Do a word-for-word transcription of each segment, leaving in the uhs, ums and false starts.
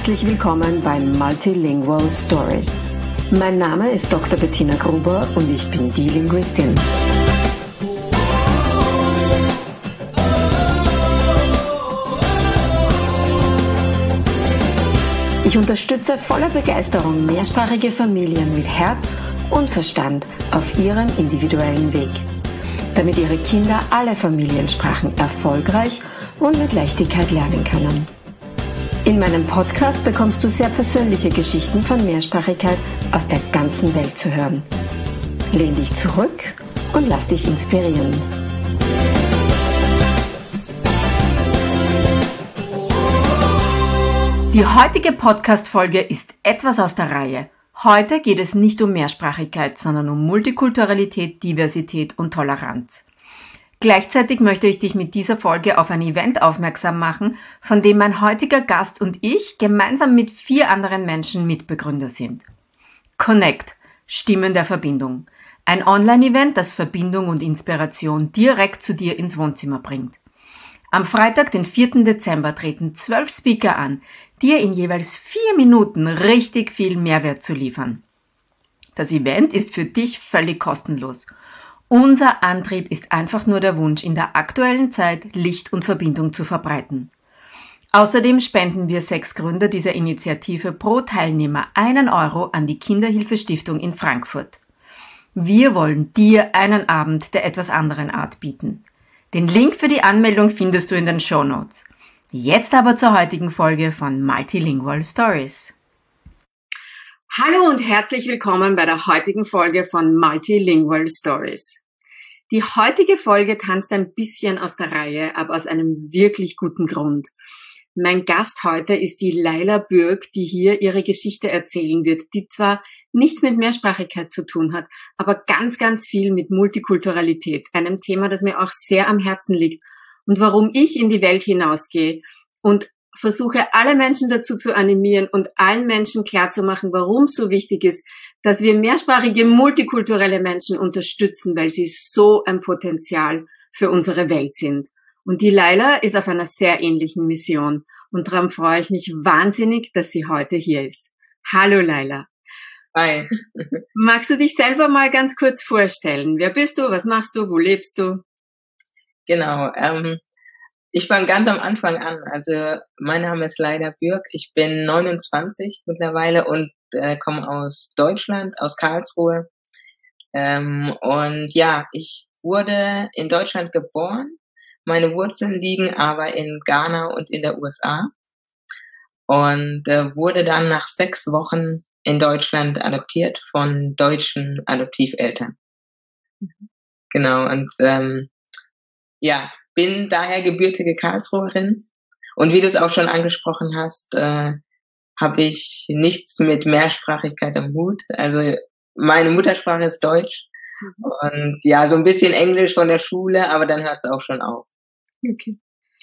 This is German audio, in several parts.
Herzlich willkommen bei Multilingual Stories. Mein Name ist Doktor Bettina Gruber und ich bin die Linguistin. Ich unterstütze voller Begeisterung mehrsprachige Familien mit Herz und Verstand auf ihrem individuellen Weg, damit ihre Kinder alle Familiensprachen erfolgreich und mit Leichtigkeit lernen können. In meinem Podcast bekommst du sehr persönliche Geschichten von Mehrsprachigkeit aus der ganzen Welt zu hören. Lehn dich zurück und lass dich inspirieren. Die heutige Podcast-Folge ist etwas aus der Reihe. Heute geht es nicht um Mehrsprachigkeit, sondern um Multikulturalität, Diversität und Toleranz. Gleichzeitig möchte ich dich mit dieser Folge auf ein Event aufmerksam machen, von dem mein heutiger Gast und ich gemeinsam mit vier anderen Menschen Mitbegründer sind. Connect – Stimmen der Verbindung. Ein Online-Event, das Verbindung und Inspiration direkt zu dir ins Wohnzimmer bringt. Am Freitag, den vierten Dezember, treten zwölf Speaker an, dir in jeweils vier Minuten richtig viel Mehrwert zu liefern. Das Event ist für dich völlig kostenlos. Unser Antrieb ist einfach nur der Wunsch, in der aktuellen Zeit Licht und Verbindung zu verbreiten. Außerdem spenden wir sechs Gründer dieser Initiative pro Teilnehmer einen Euro an die Kinderhilfestiftung in Frankfurt. Wir wollen dir einen Abend der etwas anderen Art bieten. Den Link für die Anmeldung findest du in den Shownotes. Jetzt aber zur heutigen Folge von Multilingual Stories. Hallo und herzlich willkommen bei der heutigen Folge von Multilingual Stories. Die heutige Folge tanzt ein bisschen aus der Reihe, aber aus einem wirklich guten Grund. Mein Gast heute ist die Laila Bürg, die hier ihre Geschichte erzählen wird, die zwar nichts mit Mehrsprachigkeit zu tun hat, aber ganz, ganz viel mit Multikulturalität, einem Thema, das mir auch sehr am Herzen liegt und warum ich in die Welt hinausgehe und versuche, alle Menschen dazu zu animieren und allen Menschen klarzumachen, warum es so wichtig ist, dass wir mehrsprachige, multikulturelle Menschen unterstützen, weil sie so ein Potenzial für unsere Welt sind. Und die Laila ist auf einer sehr ähnlichen Mission und darum freue ich mich wahnsinnig, dass sie heute hier ist. Hallo Laila. Hi. Magst du dich selber mal ganz kurz vorstellen? Wer bist du? Was machst du? Wo lebst du? Genau, ähm, ich fange ganz am Anfang an. Also mein Name ist Laila Bürg, ich bin neunundzwanzig mittlerweile und äh, komme aus Deutschland, aus Karlsruhe. Ähm, und ja, ich wurde in Deutschland geboren. Meine Wurzeln liegen aber in Ghana und in der U S A. Und äh, wurde dann nach sechs Wochen in Deutschland adoptiert von deutschen Adoptiveltern. Mhm. Genau, und ähm, ja, bin daher gebürtige Karlsruherin. Und wie du es auch schon angesprochen hast, äh, habe ich nichts mit Mehrsprachigkeit am Hut. Also meine Muttersprache ist Deutsch. Mhm. Und ja, so ein bisschen Englisch von der Schule, aber dann hört es auch schon auf. Okay.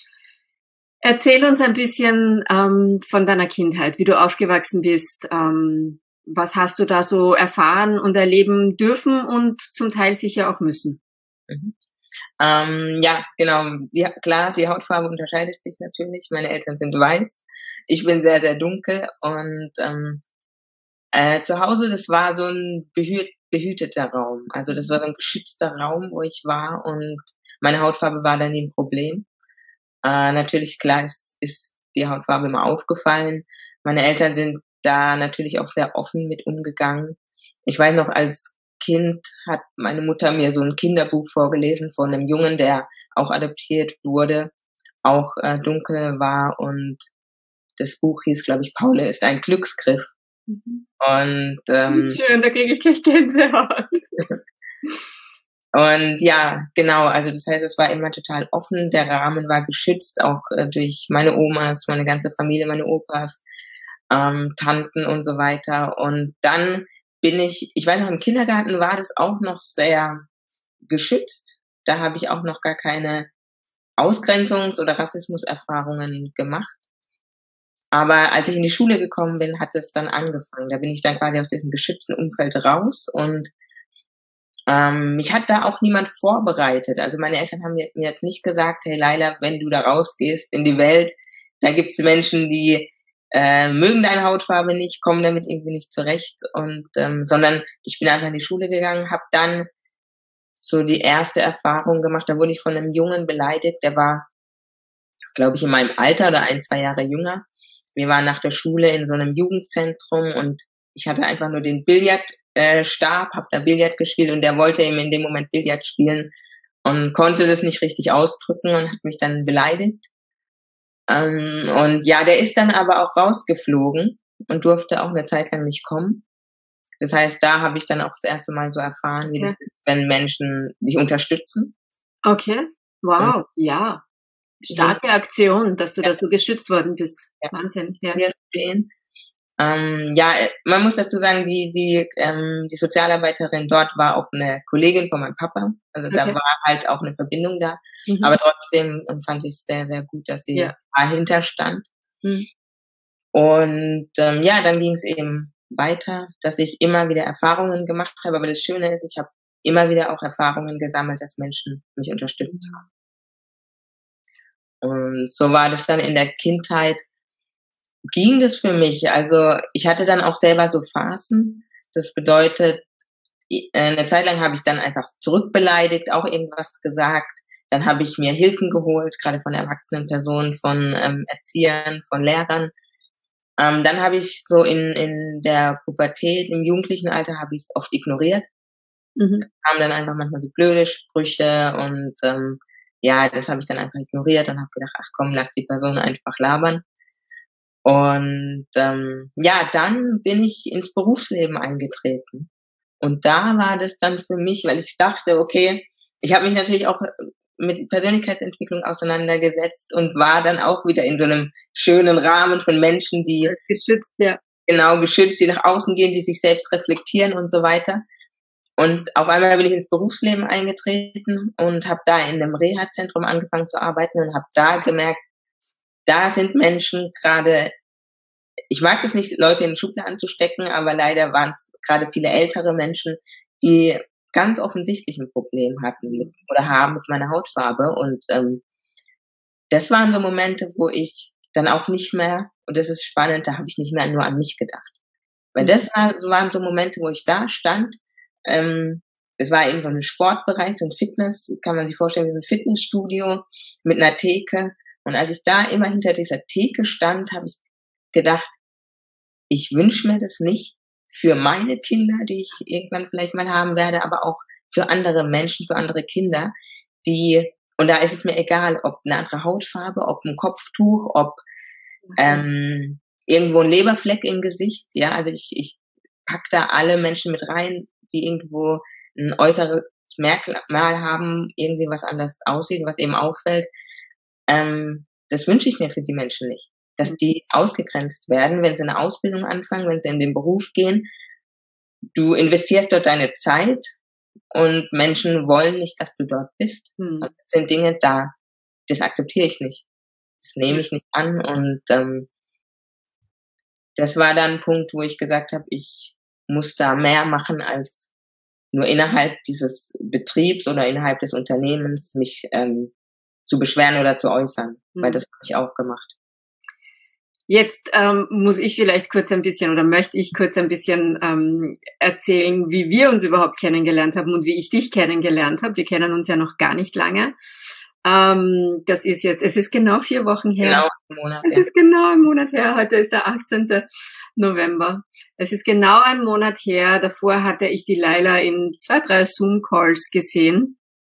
Erzähl uns ein bisschen ähm, von deiner Kindheit, wie du aufgewachsen bist. Ähm, was hast du da so erfahren und erleben dürfen und zum Teil sicher auch müssen? Mhm. Ähm, ja, genau. Ja, klar, die Hautfarbe unterscheidet sich natürlich. Meine Eltern sind weiß. Ich bin sehr, sehr dunkel. Und ähm, äh, zu Hause, das war so ein behüt, behüteter Raum. Also das war so ein geschützter Raum, wo ich war. Und meine Hautfarbe war dann nie ein Problem. Äh, natürlich, klar, ist, ist die Hautfarbe immer aufgefallen. Meine Eltern sind da natürlich auch sehr offen mit umgegangen. Ich weiß noch, als Kind hat meine Mutter mir so ein Kinderbuch vorgelesen von einem Jungen, der auch adoptiert wurde, auch äh, dunkel war, und das Buch hieß, glaube ich, Paul ist ein Glücksgriff. Mhm. Und ähm, schön, da kriege ich gleich Gänsehaut. Und ja, genau, also das heißt, es war immer total offen, der Rahmen war geschützt, auch äh, durch meine Omas, meine ganze Familie, meine Opas, ähm, Tanten und so weiter. Und dann bin ich, ich weiß noch, im Kindergarten war das auch noch sehr geschützt. Da habe ich auch noch gar keine Ausgrenzungs- oder Rassismuserfahrungen gemacht. Aber als ich in die Schule gekommen bin, hat es dann angefangen. Da bin ich dann quasi aus diesem geschützten Umfeld raus, und ähm, mich hat da auch niemand vorbereitet. Also meine Eltern haben mir, mir jetzt nicht gesagt, hey Laila, wenn du da rausgehst in die Welt, da gibt es Menschen, die äh, mögen deine Hautfarbe nicht, kommen damit irgendwie nicht zurecht und ähm, sondern ich bin einfach in die Schule gegangen, habe dann so die erste Erfahrung gemacht, da wurde ich von einem Jungen beleidigt, der war, glaube ich, in meinem Alter oder ein, zwei Jahre jünger. Wir waren nach der Schule in so einem Jugendzentrum und ich hatte einfach nur den Billardstab, äh, habe da Billard gespielt und der wollte eben in dem Moment Billard spielen und konnte das nicht richtig ausdrücken und hat mich dann beleidigt. Ähm, und ja, der ist dann aber auch rausgeflogen und durfte auch eine Zeit lang nicht kommen. Das heißt, da habe ich dann auch das erste Mal so erfahren, wie ja. das ist, wenn Menschen dich unterstützen. Okay, wow, und, ja. Starke Aktion, dass du ja. da so geschützt worden bist. Ja. Wahnsinn. Ja. Ähm, ja, man muss dazu sagen, die die ähm, die Sozialarbeiterin dort war auch eine Kollegin von meinem Papa. Also okay. da war halt auch eine Verbindung da. Mhm. Aber trotzdem fand ich es sehr, sehr gut, dass sie ja. dahinter stand. Mhm. Und ähm, ja, dann ging es eben weiter, dass ich immer wieder Erfahrungen gemacht habe. Aber das Schöne ist, ich habe immer wieder auch Erfahrungen gesammelt, dass Menschen mich unterstützt mhm. haben. Und so war das dann in der Kindheit, ging das für mich. Also ich hatte dann auch selber so Phasen. Das bedeutet, eine Zeit lang habe ich dann einfach zurückbeleidigt, auch irgendwas gesagt. Dann habe ich mir Hilfen geholt, gerade von erwachsenen Personen, von ähm, Erziehern, von Lehrern. Ähm, dann habe ich so in, in der Pubertät, im jugendlichen Alter, habe ich es oft ignoriert. Mhm. Kamen dann einfach manchmal so blöde Sprüche und ähm, ja, das habe ich dann einfach ignoriert und habe gedacht, ach komm, lass die Person einfach labern. Und ähm, ja, dann bin ich ins Berufsleben eingetreten. Und da war das dann für mich, weil ich dachte, okay, ich habe mich natürlich auch mit Persönlichkeitsentwicklung auseinandergesetzt und war dann auch wieder in so einem schönen Rahmen von Menschen, die geschützt, ja. Genau, geschützt, die nach außen gehen, die sich selbst reflektieren und so weiter. Und auf einmal bin ich ins Berufsleben eingetreten und habe da in einem Reha-Zentrum angefangen zu arbeiten und habe da gemerkt, da sind Menschen gerade, ich mag es nicht, Leute in Schubladen zu stecken, aber leider waren es gerade viele ältere Menschen, die ganz offensichtlich ein Problem hatten mit, oder haben mit meiner Hautfarbe. Und ähm, das waren so Momente, wo ich dann auch nicht mehr, und das ist spannend, da habe ich nicht mehr nur an mich gedacht. Weil das war, so waren so Momente, wo ich da stand. Ähm, es war eben so ein Sportbereich, so ein Fitness, kann man sich vorstellen, wie so ein Fitnessstudio mit einer Theke. Und als ich da immer hinter dieser Theke stand, habe ich gedacht, ich wünsche mir das nicht für meine Kinder, die ich irgendwann vielleicht mal haben werde, aber auch für andere Menschen, für andere Kinder, die, und da ist es mir egal, ob eine andere Hautfarbe, ob ein Kopftuch, ob ähm, irgendwo ein Leberfleck im Gesicht, ja, also ich, ich pack da alle Menschen mit rein, die irgendwo ein äußeres Merkmal haben, irgendwie was anders aussieht, was eben auffällt. Ähm, das wünsche ich mir für die Menschen nicht. Dass die ausgegrenzt werden, wenn sie eine Ausbildung anfangen, wenn sie in den Beruf gehen. Du investierst dort deine Zeit und Menschen wollen nicht, dass du dort bist. Hm. Und das sind Dinge da, das akzeptiere ich nicht. Das nehme ich nicht an und ähm, das war dann ein Punkt, wo ich gesagt habe, ich muss da mehr machen als nur innerhalb dieses Betriebs oder innerhalb des Unternehmens mich ähm, zu beschweren oder zu äußern, hm. weil das habe ich auch gemacht. Jetzt ähm, muss ich vielleicht kurz ein bisschen oder möchte ich kurz ein bisschen ähm, erzählen, wie wir uns überhaupt kennengelernt haben und wie ich dich kennengelernt habe. Wir kennen uns ja noch gar nicht lange. Ähm, das ist jetzt, es ist genau vier Wochen her. Genau ein Monat. Es ja. ist genau ein Monat her. Heute ist der achtzehnte November. Es ist genau ein Monat her. Davor hatte ich die Laila in zwei, drei Zoom-Calls gesehen.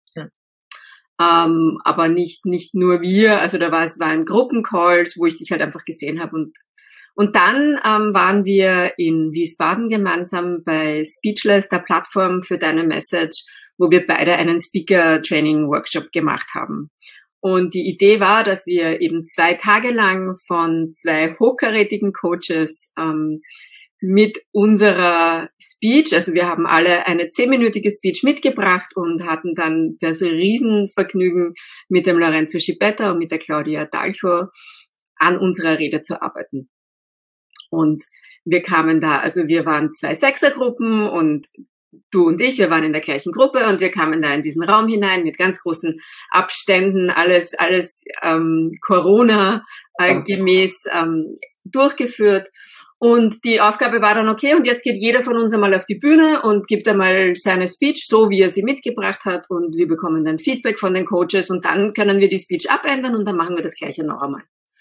Ähm, aber nicht nicht nur wir, also da war es waren Gruppencalls, wo ich dich halt einfach gesehen habe und und dann ähm, waren wir in Wiesbaden gemeinsam bei Speechless, der Plattform für deine Message, wo wir beide einen Speaker-Training-Workshop gemacht haben. Und die Idee war, dass wir eben zwei Tage lang von zwei hochkarätigen Coaches ähm, mit unserer Speech, also wir haben alle eine zehnminütige Speech mitgebracht und hatten dann das Riesenvergnügen, mit dem Lorenzo Schibetta und mit der Claudia Dalcho an unserer Rede zu arbeiten. Und wir kamen da, also wir waren zwei Sechsergruppen und du und ich, wir waren in der gleichen Gruppe und wir kamen da in diesen Raum hinein mit ganz großen Abständen, alles alles ähm, Corona äh, gemäß. Ähm, durchgeführt. Und die Aufgabe war dann, okay, und jetzt geht jeder von uns einmal auf die Bühne und gibt einmal seine Speech, so wie er sie mitgebracht hat, und wir bekommen dann Feedback von den Coaches und dann können wir die Speech abändern und dann machen wir das Gleiche noch einmal.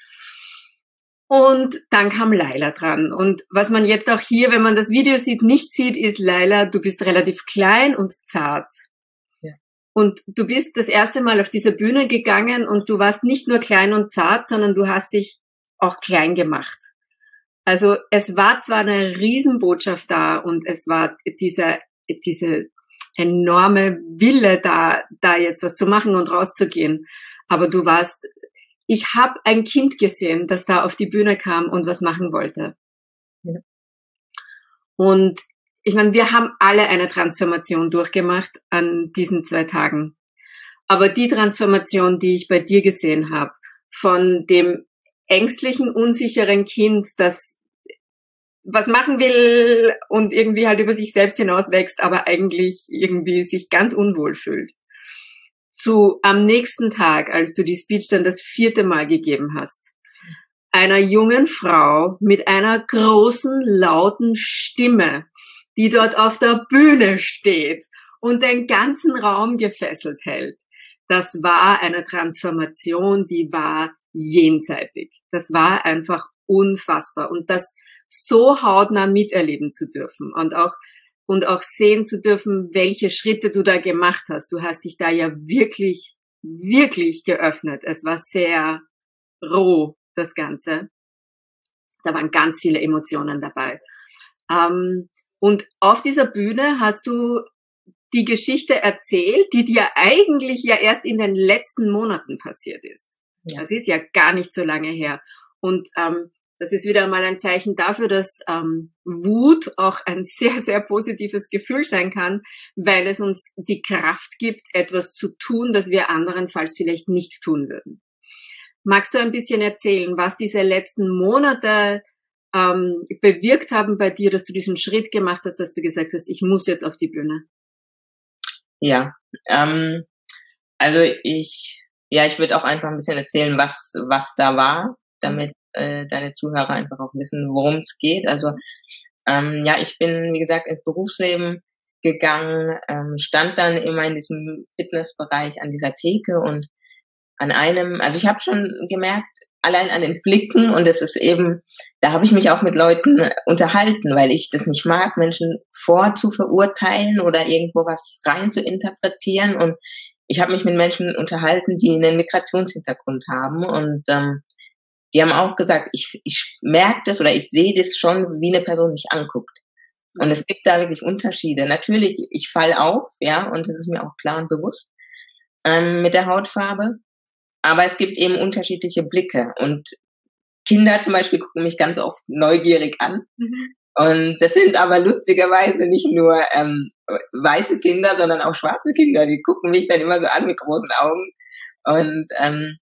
Und dann kam Laila dran. Und was man jetzt auch hier, wenn man das Video sieht, nicht sieht, ist, Laila, du bist relativ klein und zart. Ja. Und du bist das erste Mal auf dieser Bühne gegangen und du warst nicht nur klein und zart, sondern du hast dich auch klein gemacht. Also es war zwar eine Riesenbotschaft da und es war dieser, diese enorme Wille da, da jetzt was zu machen und rauszugehen, aber du warst, ich habe ein Kind gesehen, das da auf die Bühne kam und was machen wollte. Ja. Und ich meine, wir haben alle eine Transformation durchgemacht an diesen zwei Tagen. Aber die Transformation, die ich bei dir gesehen habe, von dem ängstlichen, unsicheren Kind, das was machen will und irgendwie halt über sich selbst hinauswächst, aber eigentlich irgendwie sich ganz unwohl fühlt, zu am nächsten Tag, als du die Speech dann das vierte Mal gegeben hast, einer jungen Frau mit einer großen, lauten Stimme, die dort auf der Bühne steht und den ganzen Raum gefesselt hält. Das war eine Transformation, die war jenseitig. Das war einfach unfassbar. Und das so hautnah miterleben zu dürfen und auch, und auch sehen zu dürfen, welche Schritte du da gemacht hast. Du hast dich da ja wirklich, wirklich geöffnet. Es war sehr roh, das Ganze. Da waren ganz viele Emotionen dabei. Ähm, und auf dieser Bühne hast du die Geschichte erzählt, die dir eigentlich ja erst in den letzten Monaten passiert ist. Ja. Das ist ja gar nicht so lange her. Und ähm, das ist wieder mal ein Zeichen dafür, dass ähm, Wut auch ein sehr, sehr positives Gefühl sein kann, weil es uns die Kraft gibt, etwas zu tun, das wir anderenfalls vielleicht nicht tun würden. Magst du ein bisschen erzählen, was diese letzten Monate ähm, bewirkt haben bei dir, dass du diesen Schritt gemacht hast, dass du gesagt hast, ich muss jetzt auf die Bühne? Ja, ähm, also ich, ja, ich würde auch einfach ein bisschen erzählen, was was da war, damit äh, deine Zuhörer einfach auch wissen, worum es geht. Also ähm, ja, ich bin, wie gesagt, ins Berufsleben gegangen, ähm, stand dann immer in diesem Fitnessbereich an dieser Theke und an einem, also ich habe schon gemerkt, allein an den Blicken, und es ist eben, da habe ich mich auch mit Leuten unterhalten, weil ich das nicht mag, Menschen vorzuverurteilen oder irgendwo was rein zu interpretieren, und ich habe mich mit Menschen unterhalten, die einen Migrationshintergrund haben, und ähm, die haben auch gesagt, ich, ich merke das oder ich sehe das schon, wie eine Person mich anguckt. Und es gibt da wirklich Unterschiede. Natürlich, ich falle auf, ja, und das ist mir auch klar und bewusst ähm, mit der Hautfarbe. Aber es gibt eben unterschiedliche Blicke. Und Kinder zum Beispiel gucken mich ganz oft neugierig an. Mhm. Und das sind aber lustigerweise nicht nur ähm, weiße Kinder, sondern auch schwarze Kinder. Die gucken mich dann immer so an mit großen Augen. Und ähm,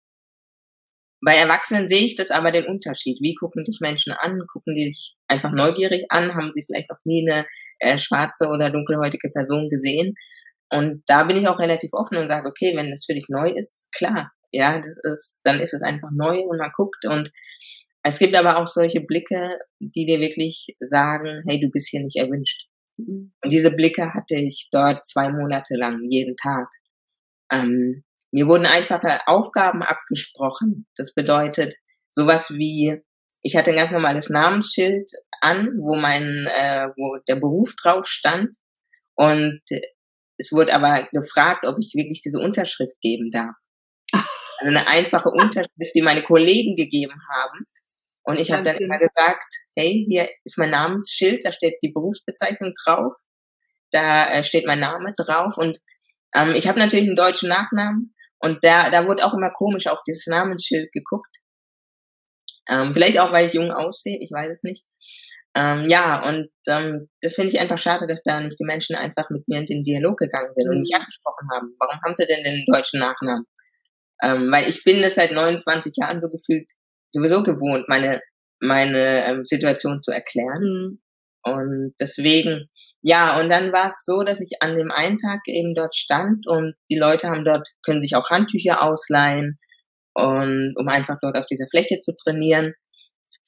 bei Erwachsenen sehe ich das aber den Unterschied. Wie gucken dich Menschen an? Gucken die dich einfach neugierig an? Haben sie vielleicht auch nie eine äh, schwarze oder dunkelhäutige Person gesehen? Und da bin ich auch relativ offen und sage, okay, wenn das für dich neu ist, klar, ja, das ist, dann ist es einfach neu und man guckt. Und es gibt aber auch solche Blicke, die dir wirklich sagen, hey, du bist hier nicht erwünscht. Mhm. Und diese Blicke hatte ich dort zwei Monate lang, jeden Tag. Ähm, mir wurden einfache Aufgaben abgesprochen. Das bedeutet sowas wie, ich hatte ein ganz normales Namensschild an, wo mein, äh, wo der Beruf drauf stand. Und es wurde aber gefragt, ob ich wirklich diese Unterschrift geben darf. Also eine einfache Unterschrift, die meine Kollegen gegeben haben. Und ich habe dann immer gesagt, hey, hier ist mein Namensschild, da steht die Berufsbezeichnung drauf, da äh, steht mein Name drauf. Und ähm, ich habe natürlich einen deutschen Nachnamen und da, da wurde auch immer komisch auf dieses Namensschild geguckt. Ähm, vielleicht auch, weil ich jung aussehe, ich weiß es nicht. Ähm, ja, und ähm, das finde ich einfach schade, dass da nicht die Menschen einfach mit mir in den Dialog gegangen sind und mich angesprochen haben. Warum haben sie denn den deutschen Nachnamen? Ähm, weil ich bin es seit neunundzwanzig Jahren so gefühlt sowieso gewohnt, meine meine ähm, Situation zu erklären. Mhm. Und deswegen, ja, und dann war es so, dass ich an dem einen Tag eben dort stand und die Leute haben dort, können sich auch Handtücher ausleihen, und um einfach dort auf dieser Fläche zu trainieren.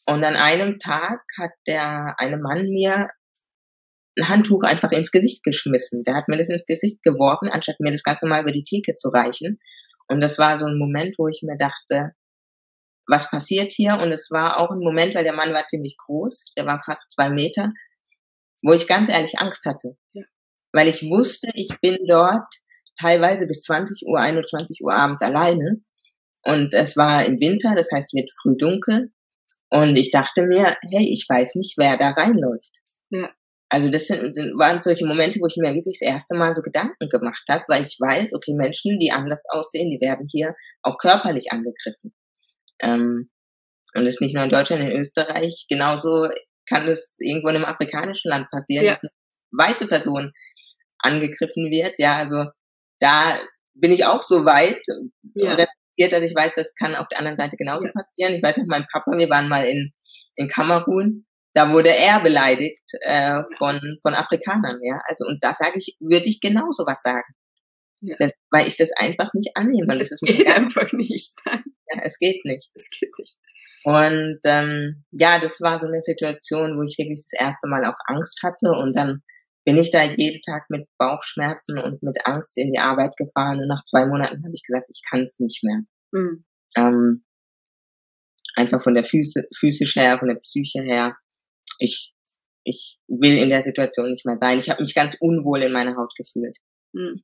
Und an einem Tag hat der eine Mann mir ein Handtuch einfach ins Gesicht geschmissen. Der hat mir das ins Gesicht geworfen, anstatt mir das Ganze mal über die Theke zu reichen. Und das war so ein Moment, wo ich mir dachte, was passiert hier? Und es war auch ein Moment, weil der Mann war ziemlich groß, der war fast zwei Meter, wo ich ganz ehrlich Angst hatte. Ja. Weil ich wusste, ich bin dort teilweise bis zwanzig Uhr, einundzwanzig Uhr abends alleine. Und es war im Winter, das heißt, es wird früh dunkel. Und ich dachte mir, hey, ich weiß nicht, wer da reinläuft. Ja. Also das sind, sind, waren solche Momente, wo ich mir wirklich das erste Mal so Gedanken gemacht habe, weil ich weiß, okay, Menschen, die anders aussehen, die werden hier auch körperlich angegriffen. Ähm, und das ist nicht nur in Deutschland, in Österreich, genauso kann es irgendwo in einem afrikanischen Land passieren, ja, dass eine weiße Person angegriffen wird. Ja, also da bin ich auch so weit, ja, reflektiert, dass ich weiß, das kann auf der anderen Seite genauso ja passieren. Ich weiß noch, mein Papa, wir waren mal in, in Kamerun, da wurde er beleidigt äh, von von Afrikanern, ja. Also und da sage ich, würde ich genauso was sagen, ja, das, weil ich das einfach nicht annehme. Das es geht einfach nicht. Ja, es geht nicht. Es geht nicht. Und ähm, ja, das war so eine Situation, wo ich wirklich das erste Mal auch Angst hatte. Und dann bin ich da jeden Tag mit Bauchschmerzen und mit Angst in die Arbeit gefahren. Und nach zwei Monaten habe ich gesagt, ich kann es nicht mehr. Mhm. Ähm, einfach von der Füße, physisch her, von der Psyche her. Ich, ich will in der Situation nicht mehr sein. Ich habe mich ganz unwohl in meiner Haut gefühlt. Mhm.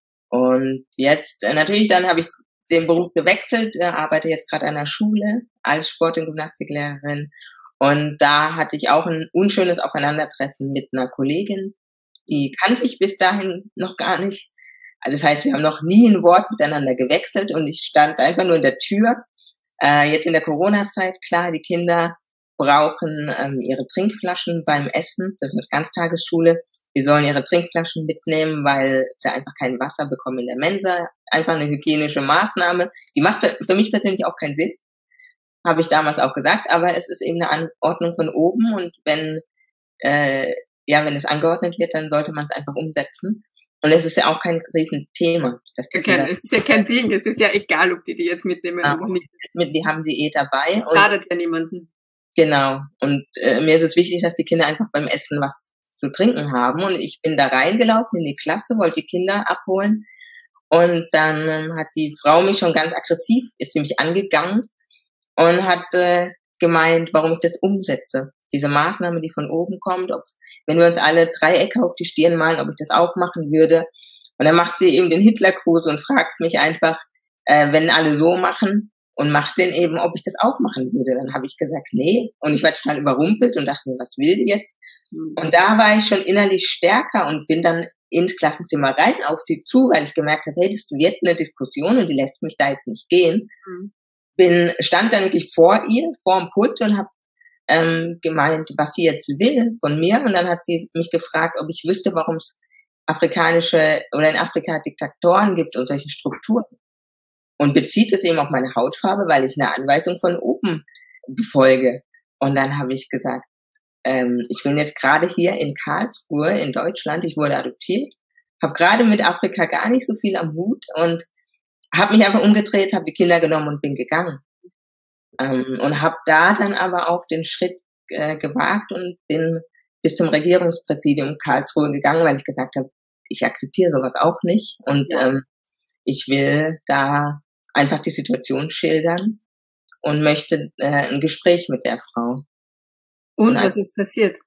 Und jetzt, äh, natürlich, dann habe ich den Beruf gewechselt, äh, arbeite jetzt gerade an der Schule als Sport- und Gymnastiklehrerin. Und da hatte ich auch ein unschönes Aufeinandertreffen mit einer Kollegin, die kannte ich bis dahin noch gar nicht. Also das heißt, wir haben noch nie ein Wort miteinander gewechselt und ich stand einfach nur in der Tür. Äh, jetzt in der Corona-Zeit, klar, die Kinder brauchen ähm, ihre Trinkflaschen beim Essen. Das ist mit Ganztagesschule. Die sollen ihre Trinkflaschen mitnehmen, weil sie einfach kein Wasser bekommen in der Mensa. Einfach eine hygienische Maßnahme. Die macht für mich persönlich auch keinen Sinn. Habe ich damals auch gesagt. Aber es ist eben eine Anordnung von oben. Und wenn, äh, ja, wenn es angeordnet wird, dann sollte man es einfach umsetzen. Und es ist ja auch kein Riesenthema. Dass die Kinder, es ist ja kein Ding. Es ist ja egal, ob die die jetzt mitnehmen ja, oder nicht. Die haben sie eh dabei. Das schadet ja niemandem. Genau. Und äh, mir ist es wichtig, dass die Kinder einfach beim Essen was zu trinken haben. Und ich bin da reingelaufen in die Klasse, wollte die Kinder abholen. Und dann ähm, hat die Frau mich schon ganz aggressiv, ist sie mich angegangen und hat äh, gemeint, warum ich das umsetze. Diese Maßnahme, die von oben kommt, ob, wenn wir uns alle Dreiecke auf die Stirn malen, ob ich das auch machen würde. Und dann macht sie eben den Hitlergruß und fragt mich einfach, äh, wenn alle so machen, und macht den eben, ob ich das auch machen würde. Dann habe ich gesagt, nee. Und ich war total überrumpelt und dachte mir, was will die jetzt? Mhm. Und da war ich schon innerlich stärker und bin dann ins Klassenzimmer rein auf sie zu, weil ich gemerkt habe, hey, das wird eine Diskussion und die lässt mich da jetzt nicht gehen. Mhm. Bin, stand dann wirklich vor ihr, vor dem Pult und habe ähm, gemeint, was sie jetzt will von mir. Und dann hat sie mich gefragt, ob ich wüsste, warum es afrikanische oder in Afrika Diktatoren gibt und solche Strukturen. Und bezieht es eben auf meine Hautfarbe, weil ich eine Anweisung von oben befolge. Und dann habe ich gesagt, ähm, ich bin jetzt gerade hier in Karlsruhe in Deutschland, ich wurde adoptiert, habe gerade mit Afrika gar nicht so viel am Hut und habe mich einfach umgedreht, habe die Kinder genommen und bin gegangen. Ähm, und habe da dann aber auch den Schritt äh, gewagt und bin bis zum Regierungspräsidium Karlsruhe gegangen, weil ich gesagt habe, ich akzeptiere sowas auch nicht und ja. ähm, ich will da einfach die Situation schildern und möchte äh, ein Gespräch mit der Frau. Und, und was ist passiert?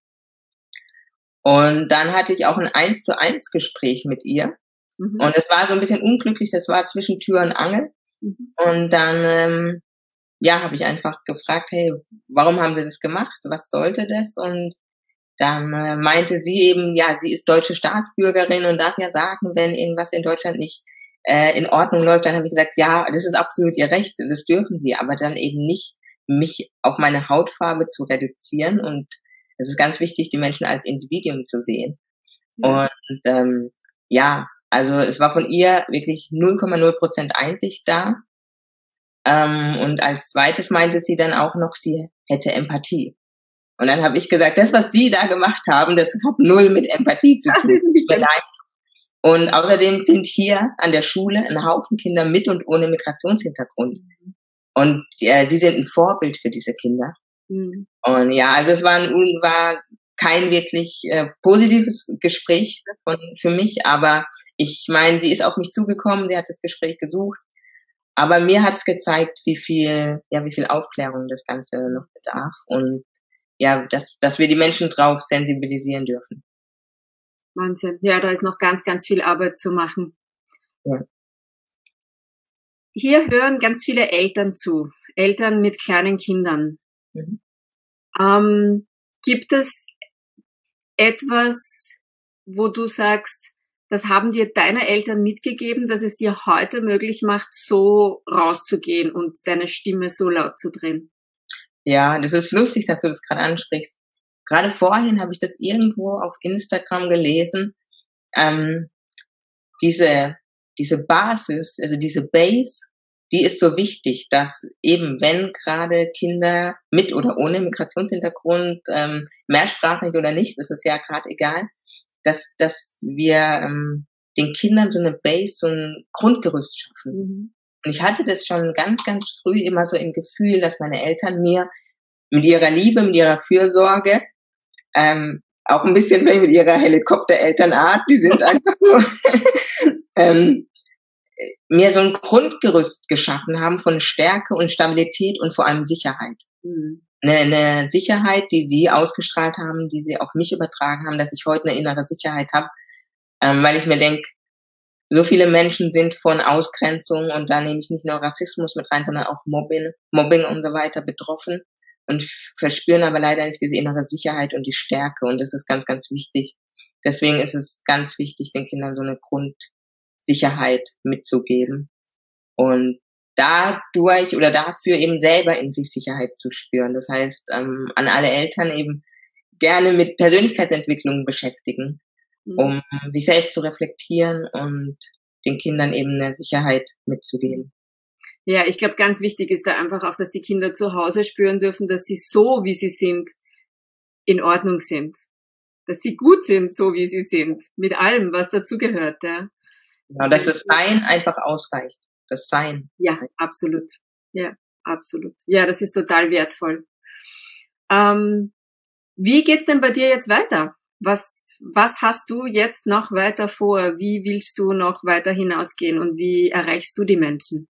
Und dann hatte ich auch ein eins zu eins Gespräch mit ihr. Mhm. Und es war so ein bisschen unglücklich, das war zwischen Tür und Angel. Mhm. Und dann, ähm, ja, habe ich einfach gefragt, hey, warum haben Sie das gemacht? Was sollte das? Und dann äh, meinte sie eben, ja, sie ist deutsche Staatsbürgerin und darf ja sagen, wenn irgendwas in Deutschland nicht in Ordnung läuft, dann habe ich gesagt, ja, das ist absolut ihr Recht, das dürfen sie, aber dann eben nicht mich auf meine Hautfarbe zu reduzieren und es ist ganz wichtig, die Menschen als Individuum zu sehen. Ja. Und ähm, ja, also es war von ihr wirklich null Komma null Prozent Einsicht da ähm, und als zweites meinte sie dann auch noch, sie hätte Empathie. Und dann habe ich gesagt, das, was Sie da gemacht haben, das hat null mit Empathie zu tun. Das ist nicht leid. Und außerdem sind hier an der Schule ein Haufen Kinder mit und ohne Migrationshintergrund. Und äh, sie sind ein Vorbild für diese Kinder. Mhm. Und ja, also es war, ein, war kein wirklich äh, positives Gespräch von, für mich, aber ich meine, sie ist auf mich zugekommen, sie hat das Gespräch gesucht, aber mir hat es gezeigt, wie viel, ja, wie viel Aufklärung das Ganze noch bedarf und ja, dass, dass wir die Menschen drauf sensibilisieren dürfen. Wahnsinn. Ja, da ist noch ganz, ganz viel Arbeit zu machen. Ja. Hier hören ganz viele Eltern zu, Eltern mit kleinen Kindern. Mhm. Ähm, gibt es etwas, wo du sagst, das haben dir deine Eltern mitgegeben, dass es dir heute möglich macht, so rauszugehen und deine Stimme so laut zu drehen? Ja, das ist lustig, dass du das gerade ansprichst. Gerade vorhin habe ich das irgendwo auf Instagram gelesen. Ähm, diese, diese Basis, also diese Base, die ist so wichtig, dass eben wenn gerade Kinder mit oder ohne Migrationshintergrund, ähm, mehrsprachig oder nicht, ist es ja gerade egal, dass, dass wir ähm, den Kindern so eine Base, so ein Grundgerüst schaffen. Mhm. Und ich hatte das schon ganz, ganz früh immer so im Gefühl, dass meine Eltern mir mit ihrer Liebe, mit ihrer Fürsorge, ähm, auch ein bisschen mit ihrer Helikopterelternart, die sind einfach so, ähm, mir so ein Grundgerüst geschaffen haben von Stärke und Stabilität und vor allem Sicherheit. Mhm. Eine, eine Sicherheit, die sie ausgestrahlt haben, die sie auf mich übertragen haben, dass ich heute eine innere Sicherheit habe, ähm, weil ich mir denke, so viele Menschen sind von Ausgrenzung und da nehme ich nicht nur Rassismus mit rein, sondern auch Mobbing, Mobbing und so weiter betroffen und verspüren aber leider nicht diese innere Sicherheit und die Stärke und das ist ganz, ganz wichtig. Deswegen ist es ganz wichtig, den Kindern so eine Grundsicherheit mitzugeben und dadurch oder dafür eben selber in sich Sicherheit zu spüren. Das heißt, ähm, an alle Eltern eben gerne mit Persönlichkeitsentwicklung beschäftigen, um sich selbst zu reflektieren und den Kindern eben eine Sicherheit mitzugeben. Ja, ich glaube, ganz wichtig ist da einfach auch, dass die Kinder zu Hause spüren dürfen, dass sie so, wie sie sind, in Ordnung sind. Dass sie gut sind, so wie sie sind. Mit allem, was dazugehört. Ja. Genau, dass das Sein einfach ausreicht. Das Sein. Ja, absolut. Ja, absolut. Ja, das ist total wertvoll. Ähm, wie geht's denn bei dir jetzt weiter? Was, was hast du jetzt noch weiter vor? Wie willst du noch weiter hinausgehen und wie erreichst du die Menschen?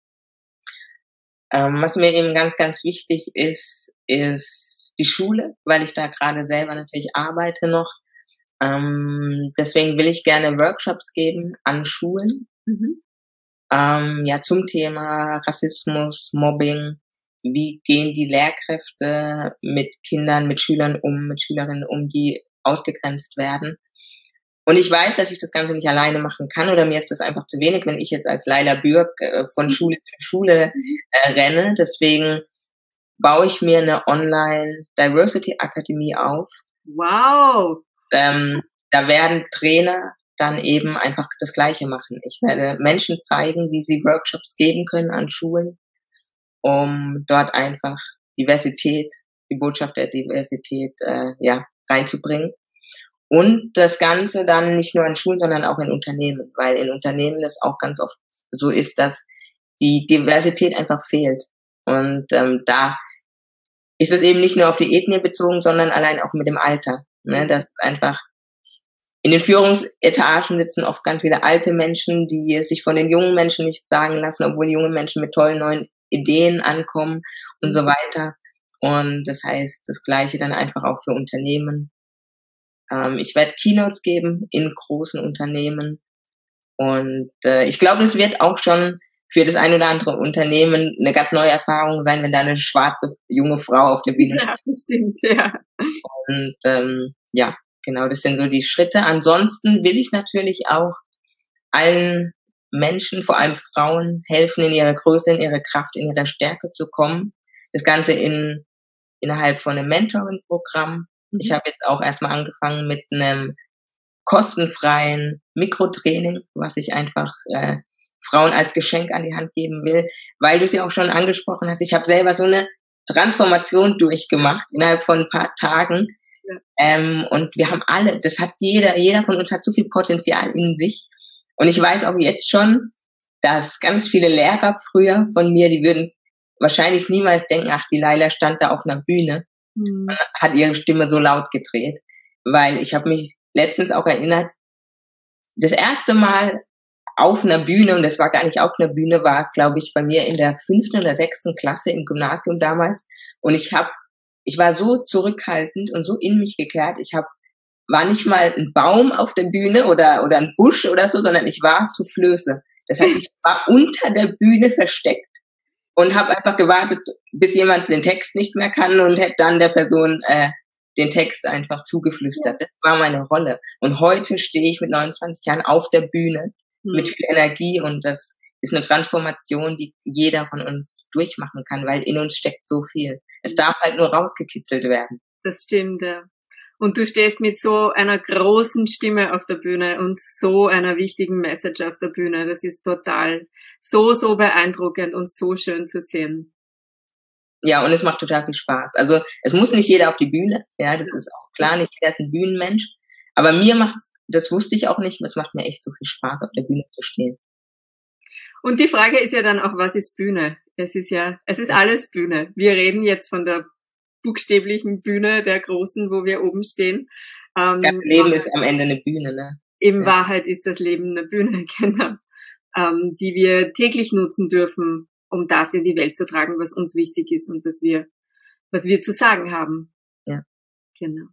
Ähm, was mir eben ganz, ganz wichtig ist, ist die Schule, weil ich da gerade selber natürlich arbeite noch. Ähm, deswegen will ich gerne Workshops geben an Schulen. Mhm. Ähm, ja, zum Thema Rassismus, Mobbing. Wie gehen die Lehrkräfte mit Kindern, mit Schülern um, mit Schülerinnen um, die ausgegrenzt werden? Und ich weiß, dass ich das Ganze nicht alleine machen kann oder mir ist das einfach zu wenig, wenn ich jetzt als Laila Bürk äh, von Schule zu Schule äh, renne. Deswegen baue ich mir eine Online-Diversity-Akademie auf. Wow! Ähm, da werden Trainer dann eben einfach das Gleiche machen. Ich werde Menschen zeigen, wie sie Workshops geben können an Schulen, um dort einfach Diversität, die Botschaft der Diversität äh, ja, reinzubringen. Und das Ganze dann nicht nur an Schulen, sondern auch in Unternehmen, weil in Unternehmen es auch ganz oft so ist, dass die Diversität einfach fehlt. Und ähm, da ist es eben nicht nur auf die Ethnie bezogen, sondern allein auch mit dem Alter. Ne? Das ist einfach, in den Führungsetagen sitzen oft ganz viele alte Menschen, die sich von den jungen Menschen nicht sagen lassen, obwohl junge Menschen mit tollen neuen Ideen ankommen und so weiter. Und das heißt, das Gleiche dann einfach auch für Unternehmen. Ähm, ich werde Keynotes geben in großen Unternehmen und äh, ich glaube, es wird auch schon für das ein oder andere Unternehmen eine ganz neue Erfahrung sein, wenn da eine schwarze junge Frau auf der Bühne steht. Ja, das stimmt, ja. Und ähm, ja, genau, das sind so die Schritte. Ansonsten will ich natürlich auch allen Menschen, vor allem Frauen, helfen, in ihre Größe, in ihre Kraft, in ihre Stärke zu kommen. Das Ganze in innerhalb von einem Mentoring-Programm. Ich habe jetzt auch erstmal angefangen mit einem kostenfreien Mikrotraining, was ich einfach äh, Frauen als Geschenk an die Hand geben will, weil du es ja auch schon angesprochen hast. Ich habe selber so eine Transformation durchgemacht innerhalb von ein paar Tagen. Ja. Ähm, und wir haben alle, das hat jeder, jeder von uns hat so viel Potenzial in sich. Und ich weiß auch jetzt schon, dass ganz viele Lehrer früher von mir, die würden wahrscheinlich niemals denken, ach, die Laila stand da auf einer Bühne. mhm. hat ihre Stimme so laut gedreht, weil ich habe mich letztens auch erinnert, das erste Mal auf einer Bühne, und das war gar nicht auf einer Bühne, war, glaube ich, bei mir in der fünften oder sechsten Klasse im Gymnasium damals. Und ich habe, ich war so zurückhaltend und so in mich gekehrt. Ich habe, war nicht mal ein Baum auf der Bühne oder oder ein Busch oder so, sondern ich war Soufflöse. Das heißt, ich war unter der Bühne versteckt und habe einfach gewartet, bis jemand den Text nicht mehr kann und hätte dann der Person äh, den Text einfach zugeflüstert. Das war meine Rolle. Und heute stehe ich mit neunundzwanzig Jahren auf der Bühne hm. mit viel Energie, und das ist eine Transformation, die jeder von uns durchmachen kann, weil in uns steckt so viel. Es darf halt nur rausgekitzelt werden. Das stimmt, ja. Und du stehst mit so einer großen Stimme auf der Bühne und so einer wichtigen Message auf der Bühne. Das ist total so, so beeindruckend und so schön zu sehen. Ja, und es macht total viel Spaß. Also es muss nicht jeder auf die Bühne, ja, das ist auch klar, nicht jeder ist ein Bühnenmensch. Aber mir macht's, das wusste ich auch nicht, es macht mir echt so viel Spaß, auf der Bühne zu stehen. Und die Frage ist ja dann auch, was ist Bühne? Es ist ja, es ist alles Bühne. Wir reden jetzt von der buchstäblichen Bühne, der großen, wo wir oben stehen. Ähm, das Leben ist am Ende eine Bühne, ne? In ja. Wahrheit ist das Leben eine Bühne, genau, ähm, die wir täglich nutzen dürfen, um das in die Welt zu tragen, was uns wichtig ist und was wir, was wir zu sagen haben. Ja. Genau.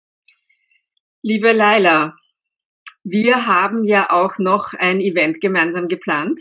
Liebe Laila, wir haben ja auch noch ein Event gemeinsam geplant.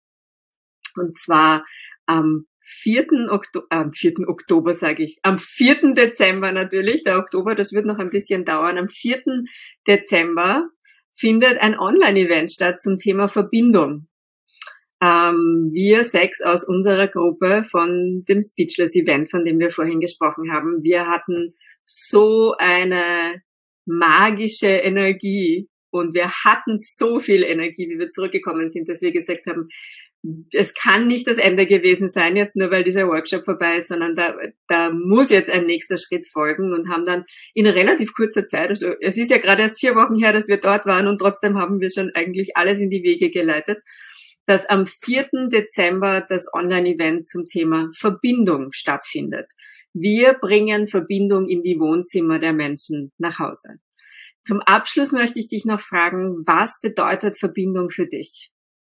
Und zwar am vierten Oktober, am vierten Oktober sage ich, am vierten Dezember natürlich, der Oktober, das wird noch ein bisschen dauern, am vierten Dezember findet ein Online-Event statt zum Thema Verbindung. Ähm, wir sechs aus unserer Gruppe von dem Speechless-Event, von dem wir vorhin gesprochen haben, wir hatten so eine magische Energie und wir hatten so viel Energie, wie wir zurückgekommen sind, dass wir gesagt haben, es kann nicht das Ende gewesen sein, jetzt nur weil dieser Workshop vorbei ist, sondern da, da muss jetzt ein nächster Schritt folgen, und haben dann in relativ kurzer Zeit, also es ist ja gerade erst vier Wochen her, dass wir dort waren, und trotzdem haben wir schon eigentlich alles in die Wege geleitet, dass am vierten Dezember das Online-Event zum Thema Verbindung stattfindet. Wir bringen Verbindung in die Wohnzimmer der Menschen nach Hause. Zum Abschluss möchte ich dich noch fragen, was bedeutet Verbindung für dich?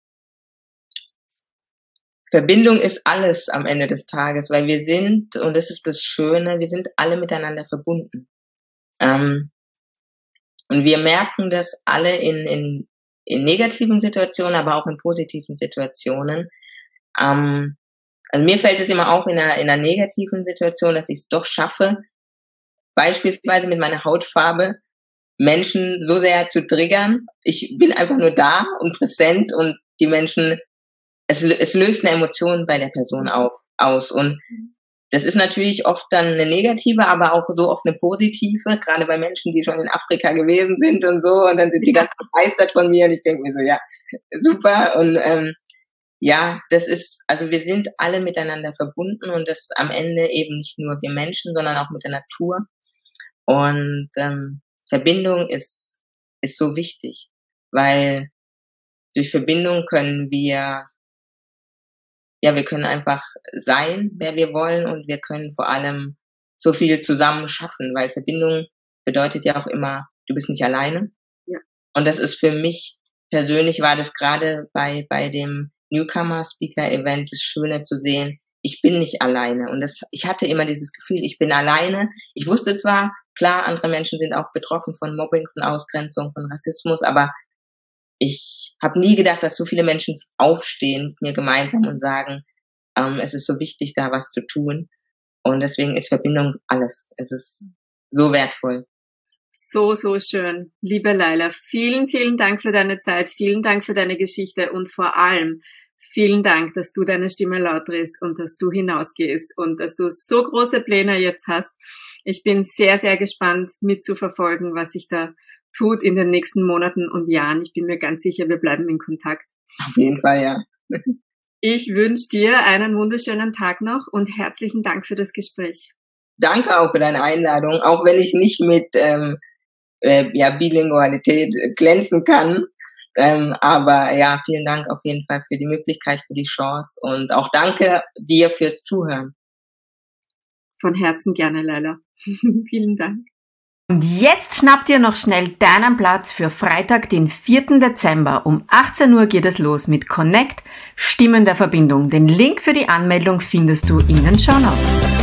Verbindung ist alles am Ende des Tages, weil wir sind, und das ist das Schöne, wir sind alle miteinander verbunden. Ähm, und wir merken das alle in, in, in negativen Situationen, aber auch in positiven Situationen. Ähm, also mir fällt es immer auf in einer, in einer negativen Situation, dass ich es doch schaffe, beispielsweise mit meiner Hautfarbe Menschen so sehr zu triggern. Ich bin einfach nur da und präsent, und die Menschen, es, es löst eine Emotion bei der Person auf, aus. Und das ist natürlich oft dann eine negative, aber auch so oft eine positive, gerade bei Menschen, die schon in Afrika gewesen sind und so. Und dann sind die ganz begeistert von mir, und ich denke mir so, ja, super. Und ähm, ja, das ist, also wir sind alle miteinander verbunden, und das am Ende eben nicht nur wir Menschen, sondern auch mit der Natur. Und ähm, Verbindung ist, ist so wichtig, weil durch Verbindung können wir, ja, wir können einfach sein, wer wir wollen, und wir können vor allem so viel zusammen schaffen, weil Verbindung bedeutet ja auch immer, du bist nicht alleine. Ja. Und das ist für mich persönlich, war das gerade bei, bei dem Newcomer Speaker Event das Schöne zu sehen, ich bin nicht alleine. Und das, ich hatte immer dieses Gefühl, ich bin alleine. Ich wusste zwar, klar, andere Menschen sind auch betroffen von Mobbing, von Ausgrenzung, von Rassismus, aber ich habe nie gedacht, dass so viele Menschen aufstehen mit mir gemeinsam und sagen, ähm, es ist so wichtig, da was zu tun. Und deswegen ist Verbindung alles. Es ist so wertvoll. So, so schön. Liebe Laila, vielen, vielen Dank für deine Zeit, vielen Dank für deine Geschichte, und vor allem vielen Dank, dass du deine Stimme laut drehst und dass du hinausgehst und dass du so große Pläne jetzt hast. Ich bin sehr, sehr gespannt mitzuverfolgen, was sich da tut in den nächsten Monaten und Jahren. Ich bin mir ganz sicher, wir bleiben in Kontakt. Auf jeden Fall, ja. Ich wünsche dir einen wunderschönen Tag noch und herzlichen Dank für das Gespräch. Danke auch für deine Einladung, auch wenn ich nicht mit ähm, äh, ja, Bilingualität glänzen kann. Ähm, aber ja, vielen Dank auf jeden Fall für die Möglichkeit, für die Chance, und auch danke dir fürs Zuhören. von Herzen gerne, Leila. Vielen Dank. Und jetzt schnapp dir noch schnell deinen Platz für Freitag, den vierten Dezember. Um achtzehn Uhr geht es los mit Connect, Stimmen der Verbindung. Den Link für die Anmeldung findest du in den Shownotes.